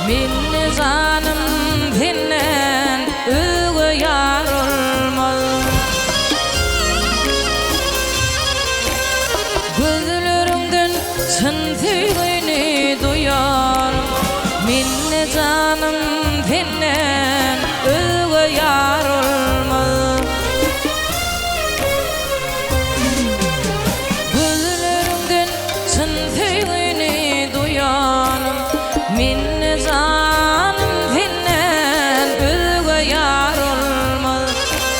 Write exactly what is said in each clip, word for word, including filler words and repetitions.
minni zanım dinnen öge yar olmaz. Gözlerinden sen tüyünü duyarım, minni zanım dinnen öge yar olmaz. Gözlerinden sen tüyünü duyarım, minni zanım dinnen öge yar olmaz.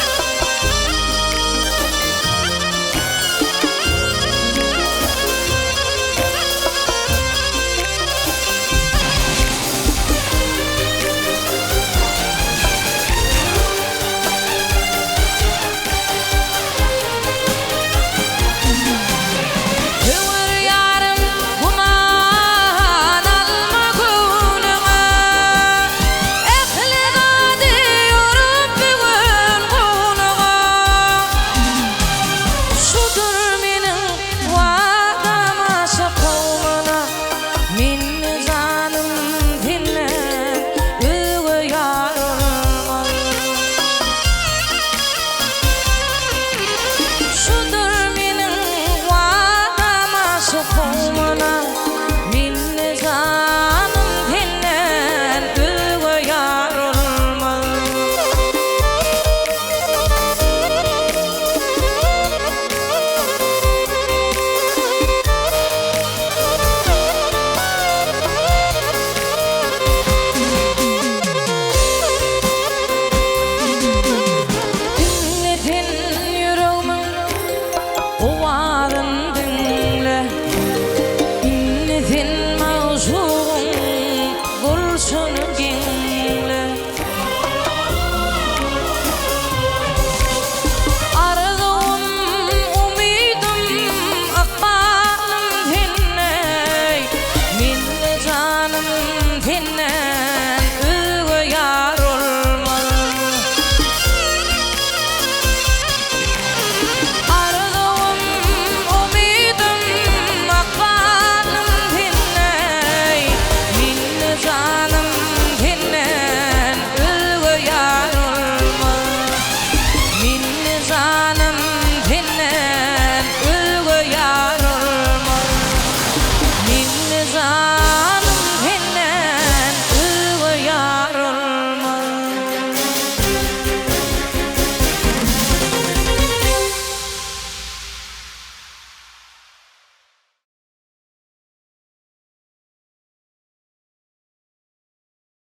Hıvır yarım kuman alma gönlüme, ehli gadi yorup bugün gönlüme. Şudur menin vadama şapalmana, minni zanım dinnen öge yar olmaz. Şudur menin vadama şapalmana, minni zanım dinnen öge yar olmaz. Dinledin yüreğimin ovarın dinle, dinledin mavzuğun gülsünü dinle. Arzum, umidim, akbalım dinle, minni canım